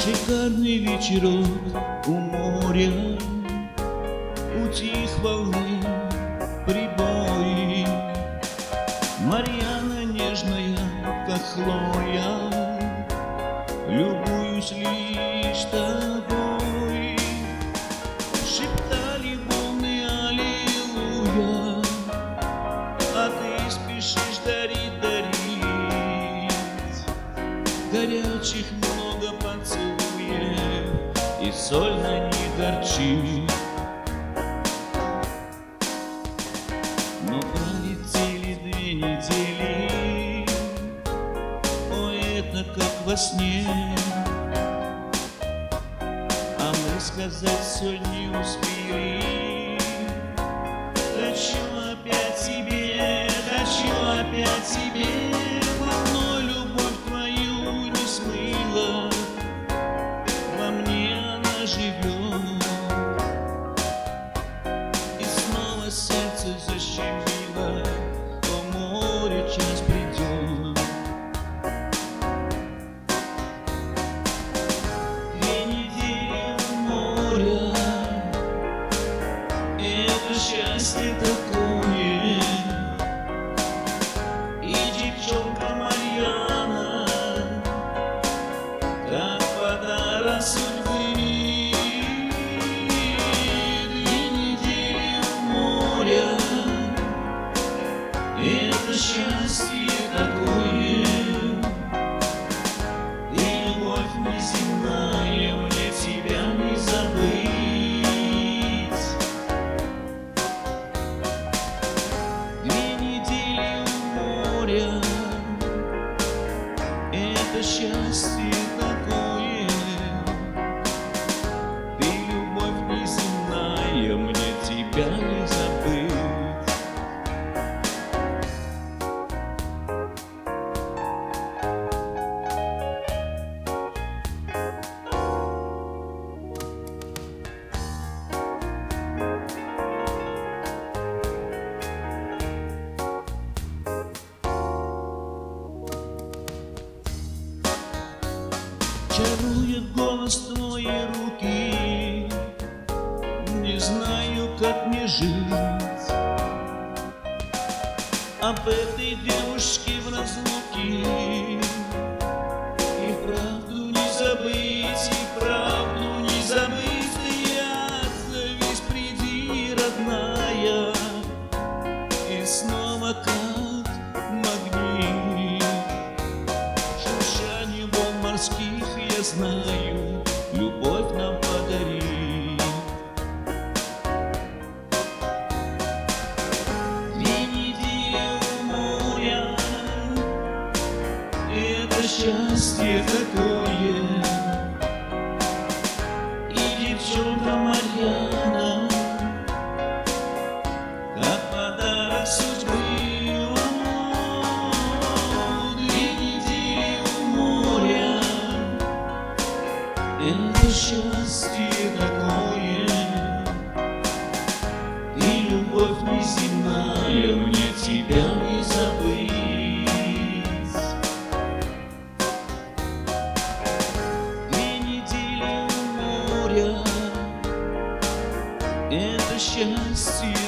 Шикарный вечерок у моря, утих волны прибой. Марьяна нежная, как Хлоя, любуюсь лишь тобой. Шептали волны аллилуйя, а ты спешишь дарить, горячих много поцелуев, и соль на них горчит. Но пролетели 2 недели, о, это как во сне, а мы сказать все не успели. Хочу опять тебе, хочу опять тебе, волной любовь твою не смыла, во мне она живет, и снова сердце защемило, о море час придет. 2 недели у моря, это счастье такое, и девчонка Марьяна, как подарок судьбы. 2 недели у моря, это счастье такое, и любовь неземная, мне тебя не забыть. 2 недели у моря, это счастье такое, ты любовь неземная, мне тебя не забыть. Чарует голос твои руки, не знаю, как мне жить. Об этой девушке в разлуке и правду не забыть, и правду не забыть. Ты отзовись, приди, родная, и снова как магнит. Шуршание волн морских, я знаю, любовь нам подарит. 2 недели у моря, это счастье такое, и девчонка Марьяна, как подарок судьбы. 2 недели у моря, это счастье такое, и любовь неземная, мне тебя не забыть. 2 недели у моря, это счастье